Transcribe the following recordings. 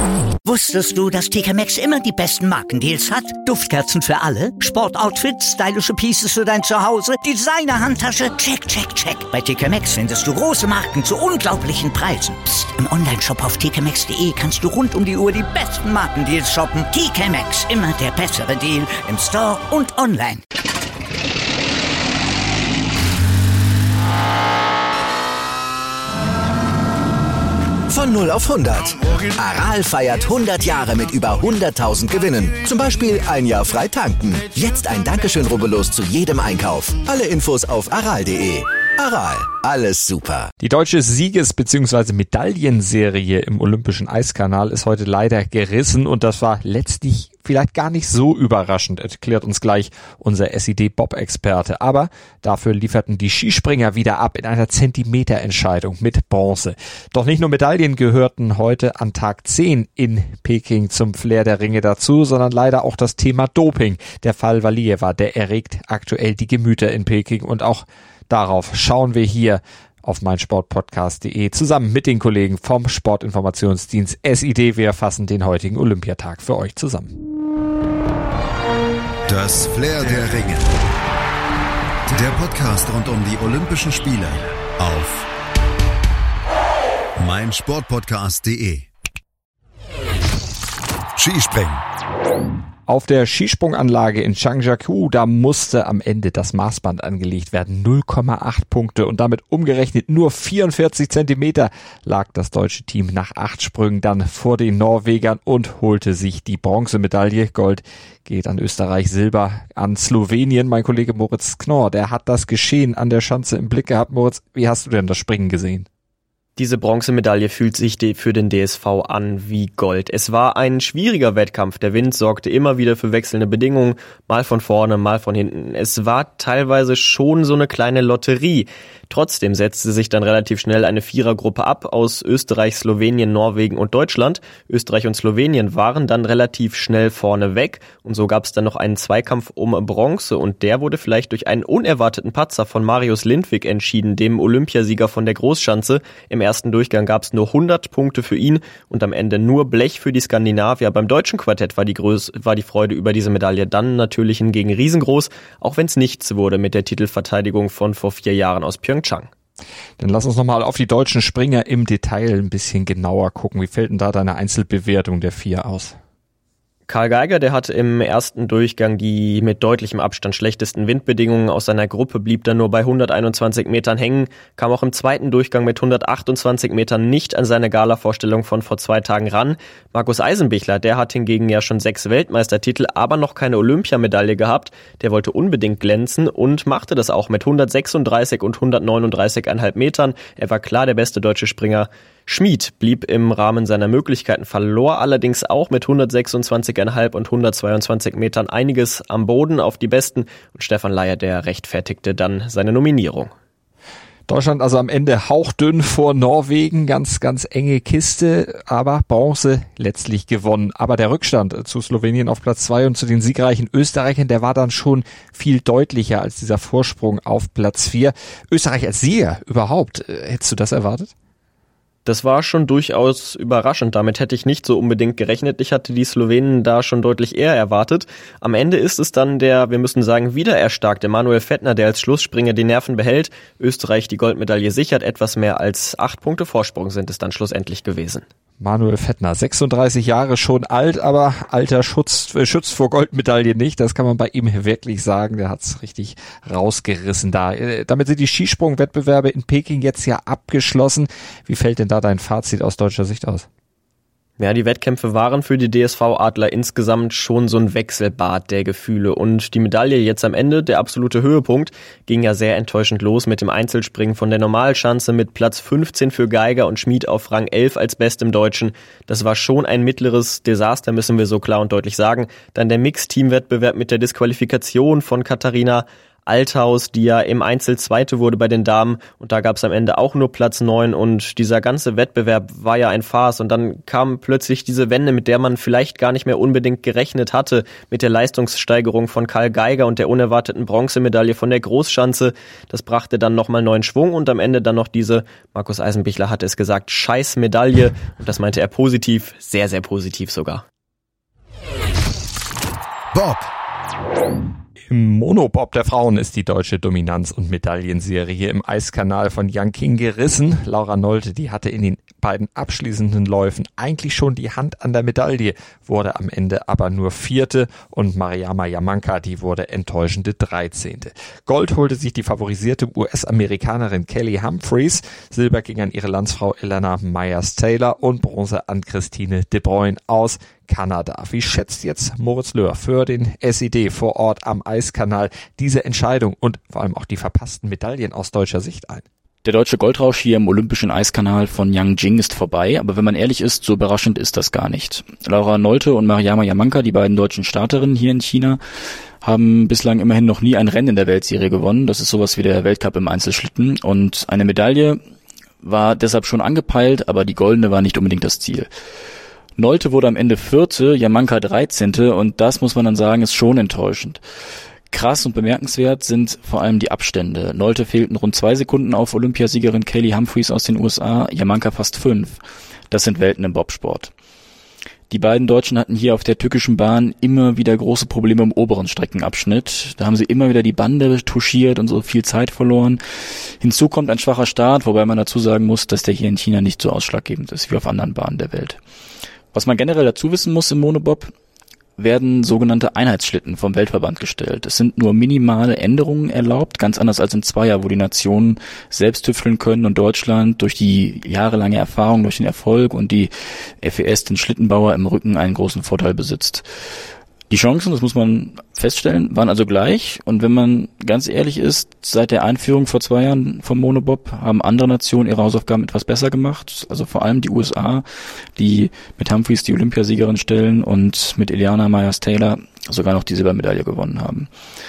Wusstest du, dass TK Maxx immer die besten Markendeals hat? Duftkerzen für alle, Sportoutfits, stylische Pieces für dein Zuhause, Designer-Handtasche, check, check, check. Bei TK Maxx findest du große Marken zu unglaublichen Preisen. Psst. Im Onlineshop auf tkmaxx.de kannst du rund um die Uhr die besten Markendeals shoppen. TK Maxx, immer der bessere Deal im Store und online. Von 0 auf 100. Aral feiert 100 Jahre mit über 100.000 Gewinnen. Zum Beispiel ein Jahr frei tanken. Jetzt ein Dankeschön, rubbellos zu jedem Einkauf. Alle Infos auf aral.de. Aral, alles super. Die deutsche Sieges- bzw. Medaillenserie im Olympischen Eiskanal ist heute leider gerissen und das war letztlich vielleicht gar nicht so überraschend, erklärt uns gleich unser SID-Bob-Experte. Aber dafür lieferten die Skispringer wieder ab in einer Zentimeterentscheidung mit Bronze. Doch nicht nur Medaillen gehörten heute an Tag 10 in Peking zum Flair der Ringe dazu, sondern leider auch das Thema Doping. Der Fall Valieva, der erregt aktuell die Gemüter in Peking und auch darauf schauen wir hier auf meinsportpodcast.de zusammen mit den Kollegen vom Sportinformationsdienst SID. Wir fassen den heutigen Olympiatag für euch zusammen. Das Flair der Ringe. Der Podcast rund um die Olympischen Spiele auf meinsportpodcast.de. Skispringen. Auf der Skisprunganlage in Zhangjiakou, da musste am Ende das Maßband angelegt werden. 0,8 Punkte und damit umgerechnet nur 44 Zentimeter lag das deutsche Team nach 8 Sprüngen dann vor den Norwegern und holte sich die Bronzemedaille. Gold geht an Österreich, Silber an Slowenien. Mein Kollege Moritz Knorr, der hat das Geschehen an der Schanze im Blick gehabt. Moritz, wie hast du denn das Springen gesehen? Diese Bronzemedaille fühlt sich für den DSV an wie Gold. Es war ein schwieriger Wettkampf. Der Wind sorgte immer wieder für wechselnde Bedingungen, mal von vorne, mal von hinten. Es war teilweise schon so eine kleine Lotterie. Trotzdem setzte sich dann relativ schnell eine Vierergruppe ab aus Österreich, Slowenien, Norwegen und Deutschland. Österreich und Slowenien waren dann relativ schnell vorne weg und so gab es dann noch einen Zweikampf um Bronze und der wurde vielleicht durch einen unerwarteten Patzer von Marius Lindvik entschieden, dem Olympiasieger von der Großschanze. Im ersten Durchgang gab es nur 100 Punkte für ihn und am Ende nur Blech für die Skandinavier. Beim deutschen Quartett war die Freude über diese Medaille dann natürlich hingegen riesengroß, auch wenn es nichts wurde mit der Titelverteidigung von vor 4 Jahren aus Pyeongchang. Dann lass uns nochmal auf die deutschen Springer im Detail ein bisschen genauer gucken. Wie fällt denn da deine Einzelbewertung der 4 aus? Karl Geiger, der hat im ersten Durchgang die mit deutlichem Abstand schlechtesten Windbedingungen aus seiner Gruppe, blieb dann nur bei 121 Metern hängen, kam auch im zweiten Durchgang mit 128 Metern nicht an seine Gala-Vorstellung von vor 2 Tagen ran. Markus Eisenbichler, der hat hingegen ja schon 6 Weltmeistertitel, aber noch keine Olympiamedaille gehabt. Der wollte unbedingt glänzen und machte das auch mit 136 und 139,5 Metern. Er war klar der beste deutsche Springer. Schmid blieb im Rahmen seiner Möglichkeiten, verlor allerdings auch mit 126,5 und 122 Metern einiges am Boden auf die Besten und Stefan Leier, der rechtfertigte dann seine Nominierung. Deutschland also am Ende hauchdünn vor Norwegen, ganz, ganz enge Kiste, aber Bronze letztlich gewonnen. Aber der Rückstand zu Slowenien auf Platz 2 und zu den siegreichen Österreichern, der war dann schon viel deutlicher als dieser Vorsprung auf Platz 4. Österreich als Sieger überhaupt, hättest du das erwartet? Das war schon durchaus überraschend. Damit hätte ich nicht so unbedingt gerechnet. Ich hatte die Slowenen da schon deutlich eher erwartet. Am Ende ist es dann der, wir müssen sagen, wiedererstarkte Manuel Fettner, der als Schlussspringer die Nerven behält. Österreich die Goldmedaille sichert. Etwas mehr als 8 Punkte Vorsprung sind es dann schlussendlich gewesen. Manuel Fettner, 36 Jahre schon alt, aber Alter schützt vor Goldmedaille nicht. Das kann man bei ihm wirklich sagen. Der hat's richtig rausgerissen da. Damit sind die Skisprungwettbewerbe in Peking jetzt ja abgeschlossen. Wie fällt denn da dein Fazit aus deutscher Sicht aus? Ja, die Wettkämpfe waren für die DSV-Adler insgesamt schon so ein Wechselbad der Gefühle. Und die Medaille jetzt am Ende, der absolute Höhepunkt, ging ja sehr enttäuschend los mit dem Einzelspringen von der Normalschanze mit Platz 15 für Geiger und Schmid auf Rang 11 als bestem Deutschen. Das war schon ein mittleres Desaster, müssen wir so klar und deutlich sagen. Dann der Mixteam-Wettbewerb mit der Disqualifikation von Katharina Althaus, die ja im Einzel Zweite wurde bei den Damen und da gab es am Ende auch nur Platz 9 und dieser ganze Wettbewerb war ja ein Farce und dann kam plötzlich diese Wende, mit der man vielleicht gar nicht mehr unbedingt gerechnet hatte, mit der Leistungssteigerung von Karl Geiger und der unerwarteten Bronzemedaille von der Großschanze. Das brachte dann nochmal neuen Schwung und am Ende dann noch diese, Markus Eisenbichler hatte es gesagt, scheiß Medaille und das meinte er positiv, sehr, sehr positiv sogar. Bob. Im Monobob der Frauen ist die deutsche Dominanz- und Medaillenserie im Eiskanal von Yang Qing gerissen. Laura Nolte, die hatte in den beiden abschließenden Läufen eigentlich schon die Hand an der Medaille, wurde am Ende aber nur Vierte und Mariama Yamanka, die wurde enttäuschende 13. Gold holte sich die favorisierte US-Amerikanerin Kelly Humphreys, Silber ging an ihre Landsfrau Elena Myers-Taylor und Bronze an Christine De Bruyne aus Kanada. Wie schätzt jetzt Moritz Löhr für den SED vor Ort am Eiskanal diese Entscheidung und vor allem auch die verpassten Medaillen aus deutscher Sicht ein? Der deutsche Goldrausch hier im Olympischen Eiskanal von Yangjing ist vorbei, aber wenn man ehrlich ist, so überraschend ist das gar nicht. Laura Nolte und Mariama Yamanka, die beiden deutschen Starterinnen hier in China, haben bislang immerhin noch nie ein Rennen in der Weltserie gewonnen. Das ist sowas wie der Weltcup im Einzelschlitten und eine Medaille war deshalb schon angepeilt, aber die goldene war nicht unbedingt das Ziel. Nolte wurde am Ende Vierte, Yamanka 13. und das muss man dann sagen, ist schon enttäuschend. Krass und bemerkenswert sind vor allem die Abstände. Nolte fehlten rund 2 Sekunden auf Olympiasiegerin Kelly Humphreys aus den USA, Yamanka fast 5. Das sind Welten im Bobsport. Die beiden Deutschen hatten hier auf der türkischen Bahn immer wieder große Probleme im oberen Streckenabschnitt. Da haben sie immer wieder die Bande touchiert und so viel Zeit verloren. Hinzu kommt ein schwacher Start, wobei man dazu sagen muss, dass der hier in China nicht so ausschlaggebend ist wie auf anderen Bahnen der Welt. Was man generell dazu wissen muss im Monobob, werden sogenannte Einheitsschlitten vom Weltverband gestellt. Es sind nur minimale Änderungen erlaubt, ganz anders als im Zweier, wo die Nationen selbst tüfteln können und Deutschland durch die jahrelange Erfahrung, durch den Erfolg und die FES, den Schlittenbauer im Rücken, einen großen Vorteil besitzt. Die Chancen, das muss man feststellen, waren also gleich. Und wenn man ganz ehrlich ist, seit der Einführung vor 2 Jahren vom Monobob haben andere Nationen ihre Hausaufgaben etwas besser gemacht. Also vor allem die USA, die mit Humphreys die Olympiasiegerin stellen und mit Elena Myers-Taylor sogar noch die Silbermedaille gewonnen haben.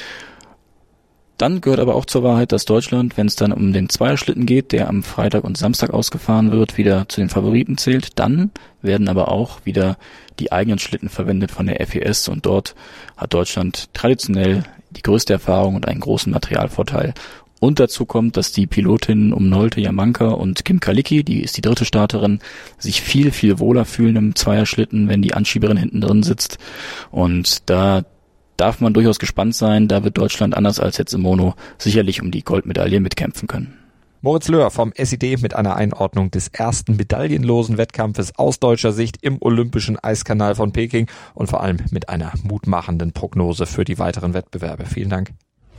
Dann gehört aber auch zur Wahrheit, dass Deutschland, wenn es dann um den Zweierschlitten geht, der am Freitag und Samstag ausgefahren wird, wieder zu den Favoriten zählt. Dann werden aber auch wieder die eigenen Schlitten verwendet von der FES und dort hat Deutschland traditionell die größte Erfahrung und einen großen Materialvorteil. Und dazu kommt, dass die Pilotinnen um Nolte, Yamanka und Kim Kalicki, die ist die dritte Starterin, sich viel, viel wohler fühlen im Zweierschlitten, wenn die Anschieberin hinten drin sitzt. Und da darf man durchaus gespannt sein, da wird Deutschland anders als jetzt im Mono sicherlich um die Goldmedaille mitkämpfen können. Moritz Löhr vom SED mit einer Einordnung des ersten medaillenlosen Wettkampfes aus deutscher Sicht im Olympischen Eiskanal von Peking und vor allem mit einer mutmachenden Prognose für die weiteren Wettbewerbe. Vielen Dank.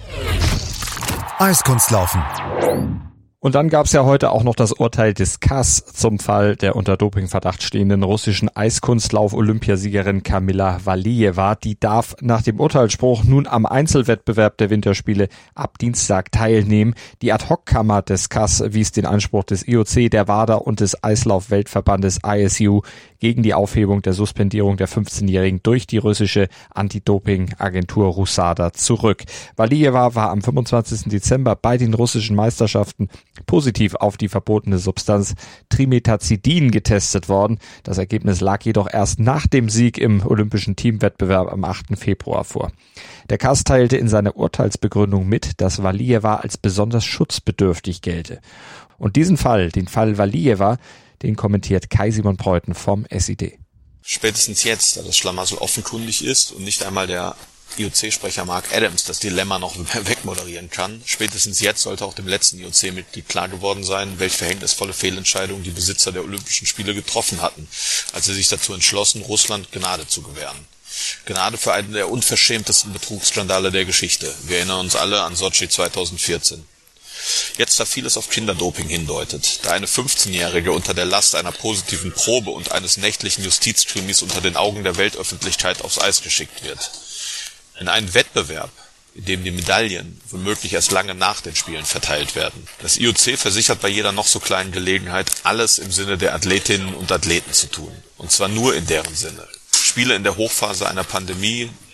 Eiskunstlaufen. Und dann gab es ja heute auch noch das Urteil des CAS zum Fall der unter Dopingverdacht stehenden russischen Eiskunstlauf-Olympiasiegerin Kamila Valieva. Die darf nach dem Urteilsspruch nun am Einzelwettbewerb der Winterspiele ab Dienstag teilnehmen. Die Ad-Hoc-Kammer des CAS wies den Anspruch des IOC, der WADA und des Eislauf-Weltverbandes ISU gegen die Aufhebung der Suspendierung der 15-Jährigen durch die russische Anti-Doping-Agentur RUSADA zurück. Valieva war am 25. Dezember bei den russischen Meisterschaften positiv auf die verbotene Substanz Trimetazidin getestet worden. Das Ergebnis lag jedoch erst nach dem Sieg im olympischen Teamwettbewerb am 8. Februar vor. Der CAS teilte in seiner Urteilsbegründung mit, dass Valieva als besonders schutzbedürftig gelte. Und diesen Fall, den Fall Valieva, den kommentiert Kai-Simon Preuten vom SED. Spätestens jetzt, da das Schlamassel offenkundig ist und nicht einmal der IOC-Sprecher Mark Adams das Dilemma noch wegmoderieren kann, spätestens jetzt sollte auch dem letzten IOC-Mitglied klar geworden sein, welche verhängnisvolle Fehlentscheidung die Besitzer der Olympischen Spiele getroffen hatten, als sie sich dazu entschlossen, Russland Gnade zu gewähren. Gnade für einen der unverschämtesten Betrugsskandale der Geschichte. Wir erinnern uns alle an Sochi 2014. Jetzt, da vieles auf Kinderdoping hindeutet, da eine 15-Jährige unter der Last einer positiven Probe und eines nächtlichen Justizkrimis unter den Augen der Weltöffentlichkeit aufs Eis geschickt wird. In einen Wettbewerb, in dem die Medaillen womöglich erst lange nach den Spielen verteilt werden. Das IOC versichert bei jeder noch so kleinen Gelegenheit, alles im Sinne der Athletinnen und Athleten zu tun. Und zwar nur in deren Sinne. Spiele in der Hochphase einer Pandemie,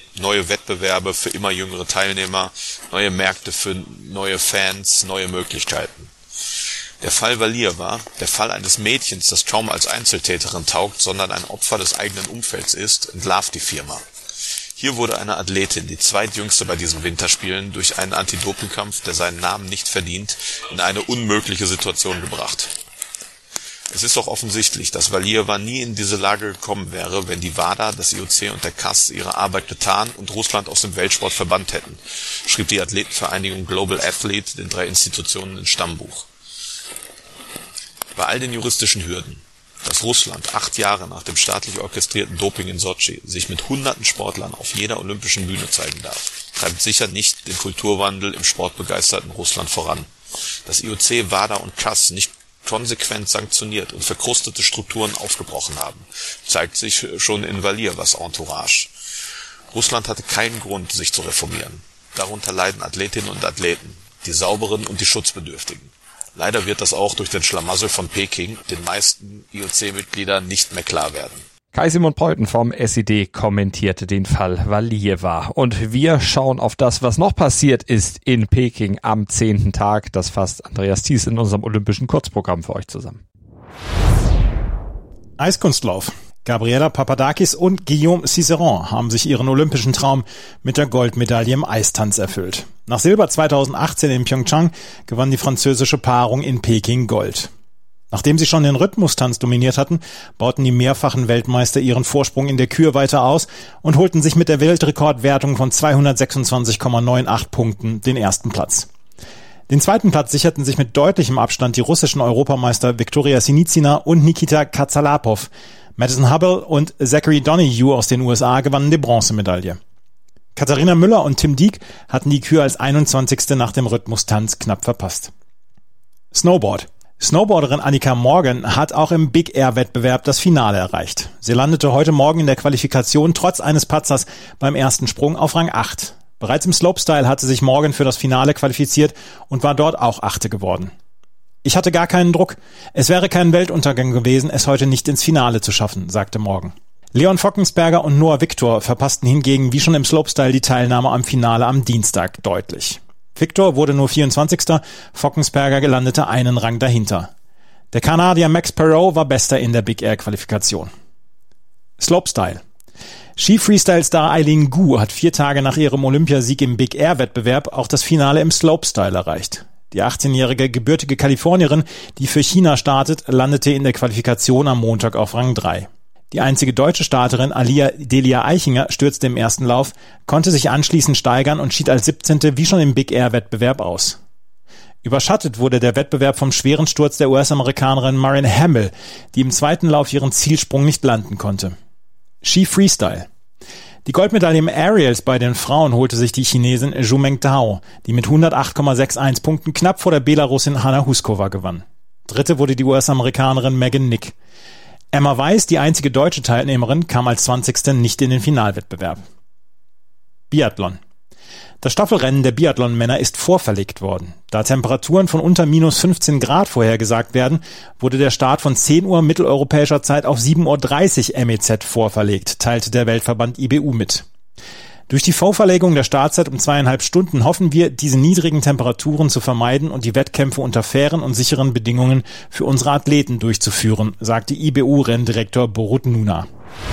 Neue Wettbewerbe für immer jüngere Teilnehmer, neue Märkte für neue Fans, neue Möglichkeiten. Der Fall Valier war der Fall eines Mädchens, das kaum als Einzeltäterin taugt, sondern ein Opfer des eigenen Umfelds ist, entlarvt die Firma. Hier wurde eine Athletin, die zweitjüngste bei diesen Winterspielen, durch einen Anti-Doping-Kampf, der seinen Namen nicht verdient, in eine unmögliche Situation gebracht. Es ist doch offensichtlich, dass Valieva nie in diese Lage gekommen wäre, wenn die WADA, das IOC und der CAS ihre Arbeit getan und Russland aus dem Weltsport verbannt hätten, schrieb die Athletenvereinigung Global Athlete den 3 Institutionen ins Stammbuch. Bei all den juristischen Hürden, dass Russland 8 Jahre nach dem staatlich orchestrierten Doping in Sotschi sich mit hunderten Sportlern auf jeder olympischen Bühne zeigen darf, treibt sicher nicht den Kulturwandel im sportbegeisterten Russland voran. Dass IOC, WADA und CAS nicht konsequent sanktioniert und verkrustete Strukturen aufgebrochen haben, zeigt sich schon in Valievas Entourage. Russland hatte keinen Grund, sich zu reformieren. Darunter leiden Athletinnen und Athleten, die Sauberen und die Schutzbedürftigen. Leider wird das auch durch den Schlamassel von Peking den meisten IOC-Mitgliedern nicht mehr klar werden. Kai-Simon Preuten vom SED kommentierte den Fall Valieva. Und wir schauen auf das, was noch passiert ist in Peking am 10. Tag. Das fasst Andreas Thies in unserem olympischen Kurzprogramm für euch zusammen. Eiskunstlauf. Gabriela Papadakis und Guillaume Cizeron haben sich ihren olympischen Traum mit der Goldmedaille im Eistanz erfüllt. Nach Silber 2018 in Pyeongchang gewann die französische Paarung in Peking Gold. Nachdem sie schon den Rhythmustanz dominiert hatten, bauten die mehrfachen Weltmeister ihren Vorsprung in der Kür weiter aus und holten sich mit der Weltrekordwertung von 226,98 Punkten den ersten Platz. Den zweiten Platz sicherten sich mit deutlichem Abstand die russischen Europameister Viktoria Sinitsina und Nikita Katzalapov. Madison Hubble und Zachary Donahue aus den USA gewannen die Bronzemedaille. Katharina Müller und Tim Dieck hatten die Kür als 21. nach dem Rhythmustanz knapp verpasst. Snowboard. Snowboarderin Annika Morgan hat auch im Big Air Wettbewerb das Finale erreicht. Sie landete heute Morgen in der Qualifikation trotz eines Patzers beim ersten Sprung auf Rang 8. Bereits im Slopestyle hatte sich Morgan für das Finale qualifiziert und war dort auch 8. geworden. Ich hatte gar keinen Druck. Es wäre kein Weltuntergang gewesen, es heute nicht ins Finale zu schaffen, sagte Morgan. Leon Fockensberger und Noah Victor verpassten hingegen wie schon im Slopestyle die Teilnahme am Finale am Dienstag deutlich. Victor wurde nur 24. Fockensberger landete einen Rang dahinter. Der Kanadier Max Perot war Bester in der Big Air Qualifikation. Slopestyle. Ski-Freestyle-Star Eileen Gu hat 4 Tage nach ihrem Olympiasieg im Big Air Wettbewerb auch das Finale im Slopestyle erreicht. Die 18-jährige gebürtige Kalifornierin, die für China startet, landete in der Qualifikation am Montag auf Rang 3. Die einzige deutsche Starterin Alia Delia Eichinger stürzte im ersten Lauf, konnte sich anschließend steigern und schied als 17. wie schon im Big Air Wettbewerb aus. Überschattet wurde der Wettbewerb vom schweren Sturz der US-Amerikanerin Marin Hamill, die im zweiten Lauf ihren Zielsprung nicht landen konnte. Ski Freestyle. Die Goldmedaille im Aerials bei den Frauen holte sich die Chinesin Zhu Mengtao, die mit 108,61 Punkten knapp vor der Belarusin Hanna Huskova gewann. Dritte wurde die US-Amerikanerin Megan Nick. Emma Weiß, die einzige deutsche Teilnehmerin, kam als 20. nicht in den Finalwettbewerb. Biathlon. Das Staffelrennen der Biathlon-Männer ist vorverlegt worden. Da Temperaturen von unter minus 15 Grad vorhergesagt werden, wurde der Start von 10 Uhr mitteleuropäischer Zeit auf 7.30 Uhr MEZ vorverlegt, teilte der Weltverband IBU mit. Durch die Vorverlegung der Startzeit um 2,5 Stunden hoffen wir, diese niedrigen Temperaturen zu vermeiden und die Wettkämpfe unter fairen und sicheren Bedingungen für unsere Athleten durchzuführen, sagte IBU-Renndirektor Borut Nuna.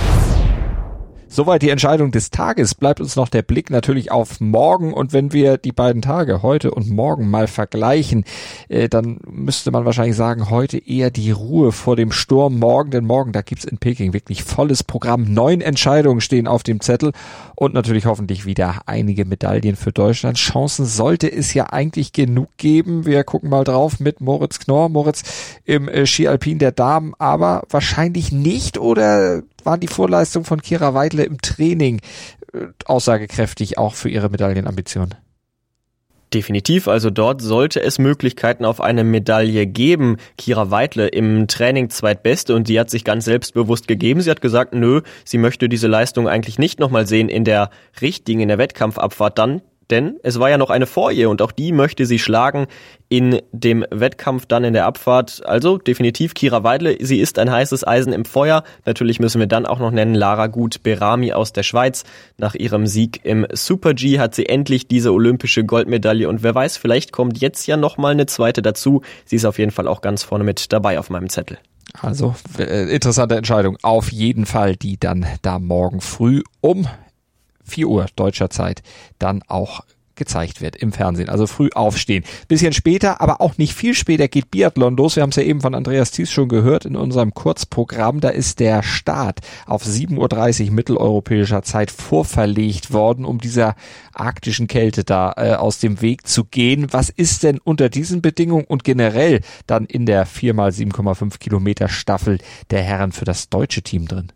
Soweit die Entscheidung des Tages. Bleibt uns noch der Blick natürlich auf morgen. Und wenn wir die beiden Tage, heute und morgen, mal vergleichen, dann müsste man wahrscheinlich sagen, heute eher die Ruhe vor dem Sturm. Morgen, denn morgen, da gibt's in Peking wirklich volles Programm. 9 Entscheidungen stehen auf dem Zettel und natürlich hoffentlich wieder einige Medaillen für Deutschland. Chancen sollte es ja eigentlich genug geben. Wir gucken mal drauf mit Moritz Knorr. Moritz im Ski Alpin der Damen, aber wahrscheinlich nicht, oder waren die Vorleistungen von Kira Weidle im Training aussagekräftig auch für ihre Medaillenambitionen? Definitiv, also dort sollte es Möglichkeiten auf eine Medaille geben. Kira Weidle im Training zweitbeste und die hat sich ganz selbstbewusst gegeben. Sie hat gesagt, nö, sie möchte diese Leistung eigentlich nicht nochmal sehen in der Wettkampfabfahrt dann. Denn es war ja noch eine vor ihr und auch die möchte sie schlagen in dem Wettkampf dann in der Abfahrt. Also definitiv Kira Weidle, sie ist ein heißes Eisen im Feuer. Natürlich müssen wir dann auch noch nennen Lara Gut-Berami aus der Schweiz. Nach ihrem Sieg im Super-G hat sie endlich diese olympische Goldmedaille und wer weiß, vielleicht kommt jetzt ja nochmal eine zweite dazu. Sie ist auf jeden Fall auch ganz vorne mit dabei auf meinem Zettel. Also interessante Entscheidung. Auf jeden Fall, die dann da morgen früh um 4 Uhr deutscher Zeit dann auch gezeigt wird im Fernsehen. Also früh aufstehen. Bisschen später, aber auch nicht viel später geht Biathlon los. Wir haben es ja eben von Andreas Thies schon gehört in unserem Kurzprogramm. Da ist der Start auf 7:30 Uhr mitteleuropäischer Zeit vorverlegt worden, um dieser arktischen Kälte da aus dem Weg zu gehen. Was ist denn unter diesen Bedingungen und generell dann in der 4x7,5 Kilometer Staffel der Herren für das deutsche Team drin?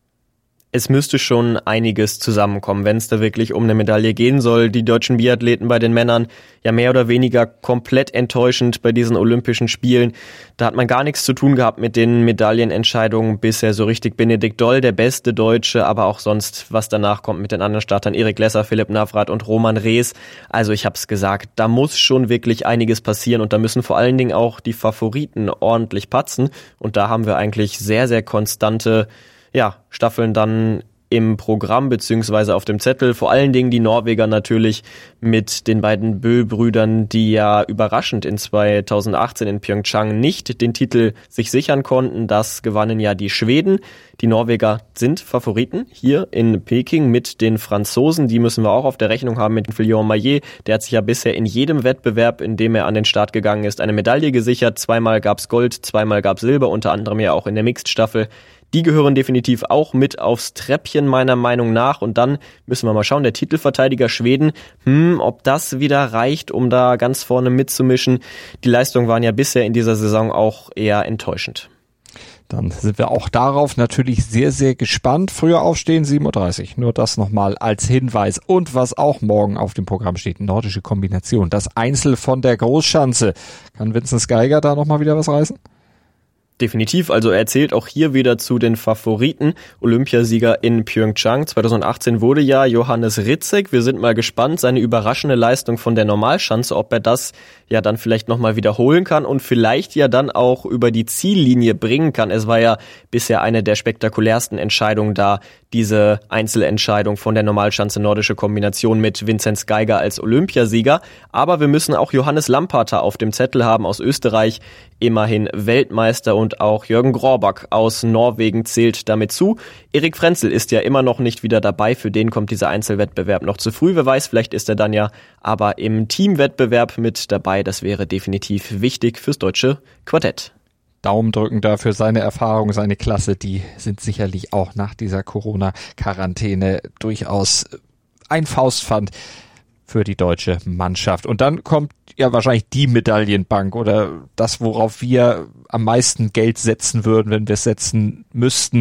Es müsste schon einiges zusammenkommen, wenn es da wirklich um eine Medaille gehen soll. Die deutschen Biathleten bei den Männern ja mehr oder weniger komplett enttäuschend bei diesen Olympischen Spielen. Da hat man gar nichts zu tun gehabt mit den Medaillenentscheidungen bisher so richtig. Benedikt Doll, der beste Deutsche, aber auch sonst, was danach kommt mit den anderen Startern. Erik Lesser, Philipp Navrat und Roman Rees. Also ich habe es gesagt, da muss schon wirklich einiges passieren und da müssen vor allen Dingen auch die Favoriten ordentlich patzen. Und da haben wir eigentlich sehr, sehr konstante Staffeln dann im Programm beziehungsweise auf dem Zettel. Vor allen Dingen die Norweger natürlich mit den beiden Bö-Brüdern, die ja überraschend in 2018 in Pyeongchang nicht den Titel sich sichern konnten. Das gewannen ja die Schweden. Die Norweger sind Favoriten hier in Peking mit den Franzosen. Die müssen wir auch auf der Rechnung haben mit Fillon Maillet. Der hat sich ja bisher in jedem Wettbewerb, in dem er an den Start gegangen ist, eine Medaille gesichert. 2-mal gab's Gold, 2-mal gab's Silber, unter anderem ja auch in der Mixed-Staffel. Die gehören definitiv auch mit aufs Treppchen meiner Meinung nach und dann müssen wir mal schauen, der Titelverteidiger Schweden, ob das wieder reicht, um da ganz vorne mitzumischen. Die Leistungen waren ja bisher in dieser Saison auch eher enttäuschend. Dann sind wir auch darauf natürlich sehr, sehr gespannt. Früher aufstehen, 7:30 Uhr. Nur das nochmal als Hinweis. Und was auch morgen auf dem Programm steht, nordische Kombination. Das Einzel von der Großschanze. Kann Vinzenz Geiger da nochmal wieder was reißen? Definitiv, also er zählt auch hier wieder zu den Favoriten. Olympiasieger in Pyeongchang 2018 wurde ja Johannes Ritzek. Wir sind mal gespannt, seine überraschende Leistung von der Normalschanze, ob er das ja dann vielleicht nochmal wiederholen kann und vielleicht ja dann auch über die Ziellinie bringen kann. Es war ja bisher eine der spektakulärsten Entscheidungen da, diese Einzelentscheidung von der Normalschanze nordische Kombination mit Vinzenz Geiger als Olympiasieger. Aber wir müssen auch Johannes Lamparter auf dem Zettel haben aus Österreich, immerhin Weltmeister, und auch Jürgen Grorbach aus Norwegen zählt damit zu. Erik Frenzel ist ja immer noch nicht wieder dabei, für den kommt dieser Einzelwettbewerb noch zu früh. Wer weiß, vielleicht ist er dann ja aber im Teamwettbewerb mit dabei. Das wäre definitiv wichtig fürs deutsche Quartett. Daumen drücken dafür, seine Erfahrung, seine Klasse, die sind sicherlich auch nach dieser Corona-Quarantäne durchaus ein Faustpfand für die deutsche Mannschaft. Und dann kommt ja wahrscheinlich die Medaillenbank oder das, worauf wir am meisten Geld setzen würden, wenn wir es setzen müssten,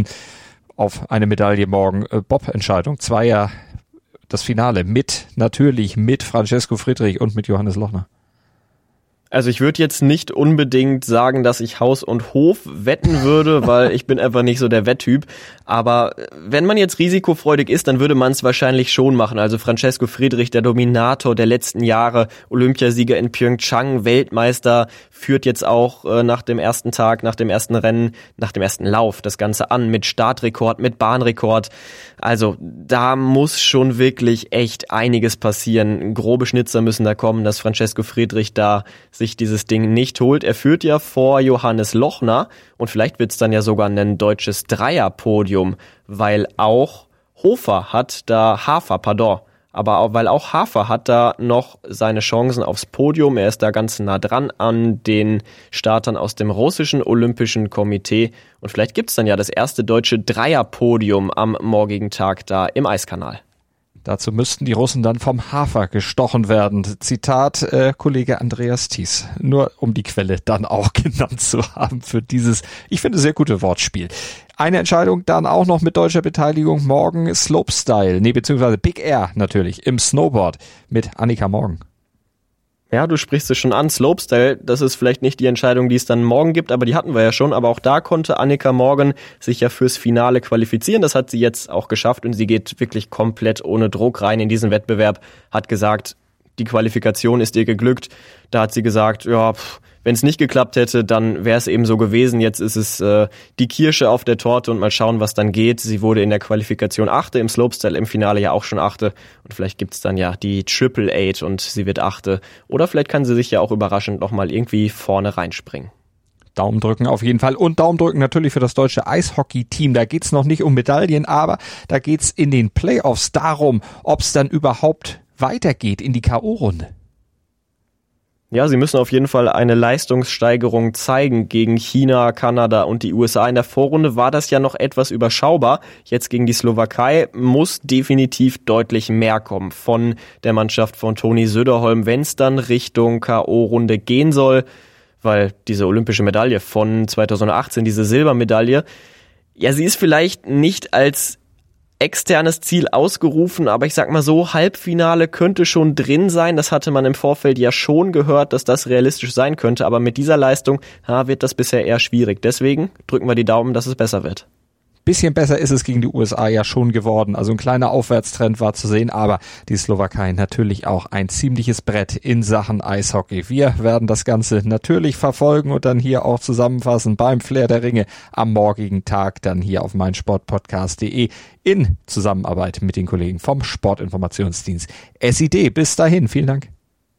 auf eine Medaille morgen. Bob-Entscheidung, Zweier, das Finale natürlich mit Francesco Friedrich und mit Johannes Lochner. Also ich würde jetzt nicht unbedingt sagen, dass ich Haus und Hof wetten würde, weil ich bin einfach nicht so der Wetttyp. Aber wenn man jetzt risikofreudig ist, dann würde man es wahrscheinlich schon machen. Also Francesco Friedrich, der Dominator der letzten Jahre, Olympiasieger in Pyeongchang, Weltmeister, führt jetzt auch nach dem ersten Tag, nach dem ersten Rennen, nach dem ersten Lauf das Ganze an mit Startrekord, mit Bahnrekord. Also da muss schon wirklich echt einiges passieren. Grobe Schnitzer müssen da kommen, dass Francesco Friedrich da sich dieses Ding nicht holt. Er führt ja vor Johannes Lochner und vielleicht wird es dann ja sogar ein deutsches Dreierpodium, weil auch Hafer hat da noch seine Chancen aufs Podium. Er ist da ganz nah dran an den Startern aus dem russischen Olympischen Komitee und vielleicht gibt es dann ja das erste deutsche Dreierpodium am morgigen Tag da im Eiskanal. Dazu müssten die Russen dann vom Hafer gestochen werden. Zitat Kollege Andreas Thies. Nur um die Quelle dann auch genannt zu haben für dieses, ich finde, sehr gute Wortspiel. Eine Entscheidung dann auch noch mit deutscher Beteiligung morgen Slopestyle, beziehungsweise Big Air natürlich im Snowboard mit Annika Morgen. Ja, du sprichst es schon an, Slopestyle, das ist vielleicht nicht die Entscheidung, die es dann morgen gibt, aber die hatten wir ja schon. Aber auch da konnte Annika Morgan sich ja fürs Finale qualifizieren. Das hat sie jetzt auch geschafft und sie geht wirklich komplett ohne Druck rein in diesen Wettbewerb. Hat gesagt, die Qualifikation ist ihr geglückt. Da hat sie gesagt, ja, wenn es nicht geklappt hätte, dann wäre es eben so gewesen. Jetzt ist es die Kirsche auf der Torte und mal schauen, was dann geht. Sie wurde in der Qualifikation 8., im Slopestyle im Finale ja auch schon 8. Und vielleicht gibt's dann ja die Triple 8 und sie wird 8. Oder vielleicht kann sie sich ja auch überraschend nochmal irgendwie vorne reinspringen. Daumen drücken auf jeden Fall und Daumen drücken natürlich für das deutsche Eishockey-Team. Da geht's noch nicht um Medaillen, aber da geht's in den Playoffs darum, ob's dann überhaupt weitergeht in die K.O.-Runde. Ja, sie müssen auf jeden Fall eine Leistungssteigerung zeigen gegen China, Kanada und die USA. In der Vorrunde war das ja noch etwas überschaubar. Jetzt gegen die Slowakei muss definitiv deutlich mehr kommen von der Mannschaft von Toni Söderholm, wenn es dann Richtung K.O.-Runde gehen soll. Weil diese olympische Medaille von 2018, diese Silbermedaille, ja, sie ist vielleicht nicht als externes Ziel ausgerufen, aber ich sag mal so, Halbfinale könnte schon drin sein. Das hatte man im Vorfeld ja schon gehört, dass das realistisch sein könnte, aber mit dieser Leistung wird das bisher eher schwierig. Deswegen drücken wir die Daumen, dass es besser wird. Bisschen besser ist es gegen die USA ja schon geworden. Also ein kleiner Aufwärtstrend war zu sehen, aber die Slowakei natürlich auch ein ziemliches Brett in Sachen Eishockey. Wir werden das Ganze natürlich verfolgen und dann hier auch zusammenfassen beim Flair der Ringe am morgigen Tag, dann hier auf meinsportpodcast.de in Zusammenarbeit mit den Kollegen vom Sportinformationsdienst SID. Bis dahin, vielen Dank.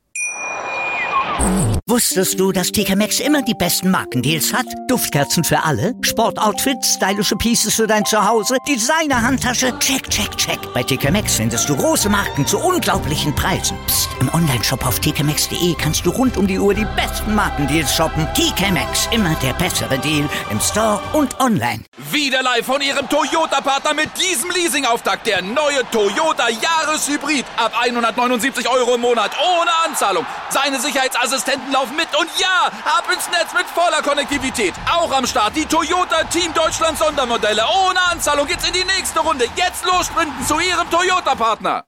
Wusstest du, dass TK Maxx immer die besten Markendeals hat? Duftkerzen für alle, Sportoutfits, stylische Pieces für dein Zuhause, Designer-Handtasche, check, check, check. Bei TK Maxx findest du große Marken zu unglaublichen Preisen. Psst. Im Onlineshop auf tkmaxx.de kannst du rund um die Uhr die besten Markendeals shoppen. TK Maxx, immer der bessere Deal im Store und online. Wieder live von ihrem Toyota-Partner mit diesem Leasing-Auftakt. Der neue Toyota Jahreshybrid. Ab 179 € im Monat, ohne Anzahlung. Seine Sicherheitsassistenten laufen mit und ja, ab ins Netz mit voller Konnektivität. Auch am Start die Toyota Team Deutschland Sondermodelle. Ohne Anzahlung geht's in die nächste Runde. Jetzt los sprinten zu ihrem Toyota-Partner.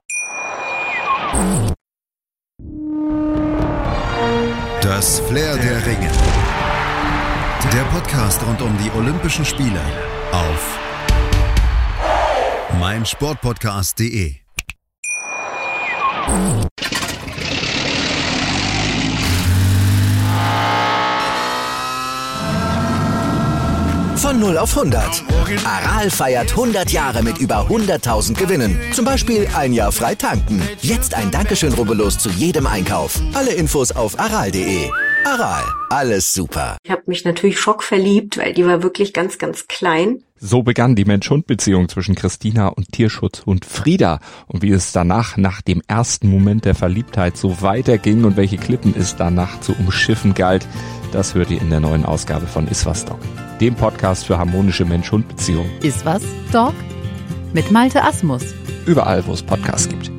Das Flair der Ringe. Der Podcast rund um die Olympischen Spiele auf meinsportpodcast.de. Von 0 auf 100. Aral feiert 100 Jahre mit über 100.000 Gewinnen. Zum Beispiel ein Jahr frei tanken. Jetzt ein Dankeschön, rubbellos zu jedem Einkauf. Alle Infos auf aral.de. Aral, alles super. Ich habe mich natürlich schockverliebt, weil die war wirklich ganz, ganz klein. So begann die Mensch-Hund-Beziehung zwischen Christina und Tierschutzhund Frieda. Und wie es danach, nach dem ersten Moment der Verliebtheit, so weiterging und welche Klippen es danach zu umschiffen galt, das hört ihr in der neuen Ausgabe von Iswas Dog, dem Podcast für harmonische Mensch-Hund-Beziehungen. Iswas Dog mit Malte Asmus. Überall, wo es Podcasts gibt.